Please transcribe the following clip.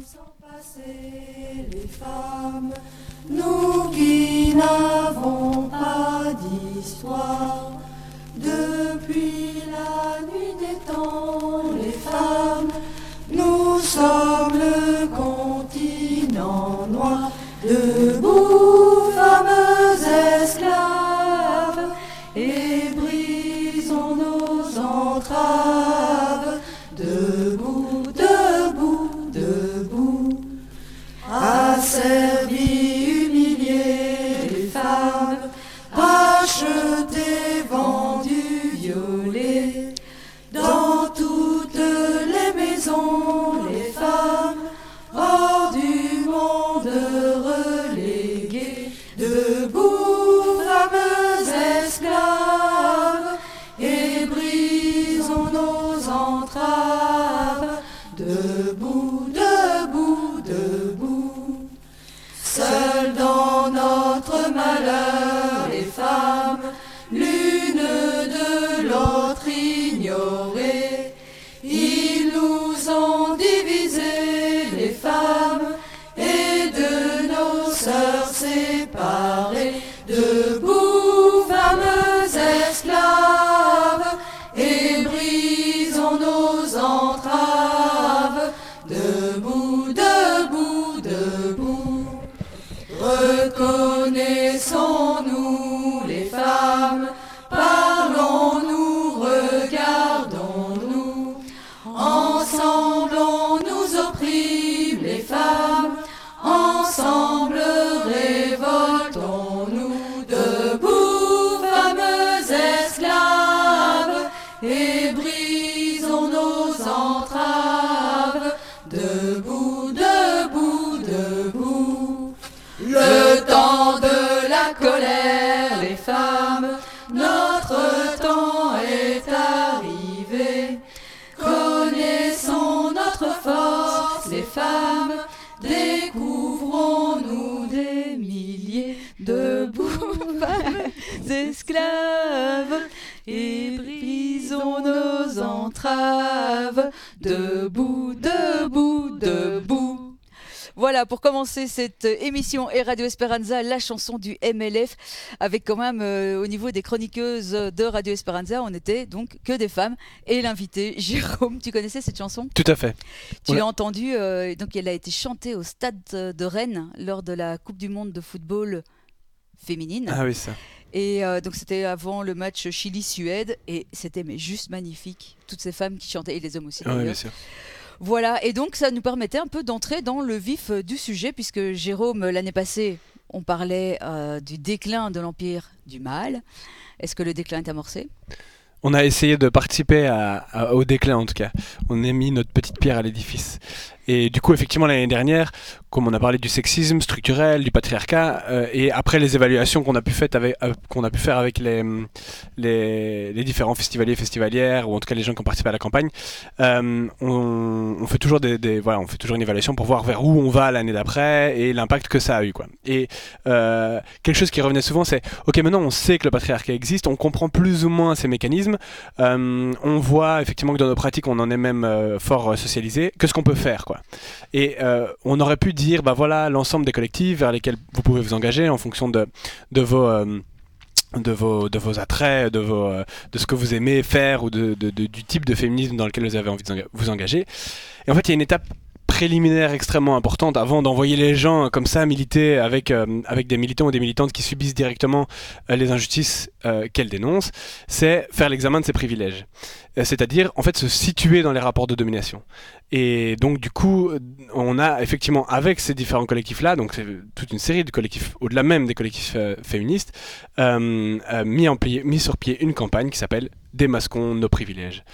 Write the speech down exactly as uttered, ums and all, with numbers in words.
Passer les femmes, nous qui n'avons pas d'histoire, depuis la nuit des temps, les femmes, nous sommes le continent noir, debout, fameux esclaves, et brisons nos entraves, debout, debout, debout, asservis, humiliés, les femmes, achetées, vendues, violées, dans toutes les maisons, les femmes, hors du monde reléguées, debout, fameux esclaves, et brisons nos entraves, debout, debout, debout. Seules dans notre malheur, les femmes, l'une de l'autre ignorées, ils nous ont divisés, les femmes, et de nos sœurs séparées, debout, fameux esclaves, et brisons nos entraves, debout, debout, debout. Reconnaissons-nous, les femmes, parlons-nous, regardons-nous, ensemble on nous opprime, les femmes, ensemble révoltons-nous, debout, fameux esclaves, et brisons nos entraves, debout, debout, debout. Le temps de la colère, les femmes, notre temps est arrivé. Connaissons notre force, les femmes, découvrons-nous des milliers, debout, femmes, esclaves, et brisons nos entraves, debout, debout, debout. Voilà, pour commencer cette émission et Radio Esperanza, la chanson du M L F, avec quand même euh, au niveau des chroniqueuses de Radio Esperanza, on était donc que des femmes, et l'invité Jérôme, tu connaissais cette chanson ? Tout à fait. Tu Ouais. l'as entendue, euh, donc elle a été chantée au stade de Rennes lors de la Coupe du Monde de football féminine. Ah oui, ça. Et euh, donc c'était avant le match Chili-Suède, et c'était mais juste magnifique, toutes ces femmes qui chantaient, et les hommes aussi Ouais, d'ailleurs. bien sûr. Voilà, et donc ça nous permettait un peu d'entrer dans le vif euh, du sujet, puisque Jérôme, l'année passée, on parlait euh, du déclin de l'Empire du Mal. Est-ce que le déclin est amorcé ? On a essayé de participer à, à- au déclin en tout cas. On a mis notre petite pierre à l'édifice. Et du coup, effectivement, l'année dernière, comme on a parlé du sexisme structurel, du patriarcat, euh, et après les évaluations qu'on a pu, fait avec, euh, qu'on a pu faire avec les, les, les différents festivaliers et festivalières, ou en tout cas les gens qui ont participé à la campagne, euh, on, on fait toujours des, des- voilà, on fait toujours une évaluation pour voir vers où on va l'année d'après et l'impact que ça a eu, quoi. Et euh, quelque chose qui revenait souvent, c'est ok, maintenant on sait que le patriarcat existe, on comprend plus ou moins ses mécanismes, euh, on voit effectivement que dans nos pratiques on en est même euh, fort euh, socialisé. Qu'est-ce qu'on peut faire, quoi. Et euh, on aurait pu dire, bah voilà, l'ensemble des collectifs vers lesquels vous pouvez vous engager en fonction de, de vos euh, de vos, de vos attraits, de, vos, euh, de ce que vous aimez faire ou de, de- de- du type de féminisme dans lequel vous avez envie de vous enga- vous engager. Et en fait, il y a une étape préliminaire extrêmement importante avant d'envoyer les gens comme ça militer avec, euh, avec des militants ou des militantes qui subissent directement euh, les injustices euh, qu'elles dénoncent, c'est faire l'examen de ces privilèges. Euh, c'est-à-dire, en fait, se situer dans les rapports de domination. Et donc, du coup, on a effectivement, avec ces différents collectifs-là, donc c'est toute une série de collectifs, au-delà même des collectifs euh, féministes, euh, euh, mis, en pli- mis sur pied une campagne qui s'appelle « Démasquons nos privilèges ».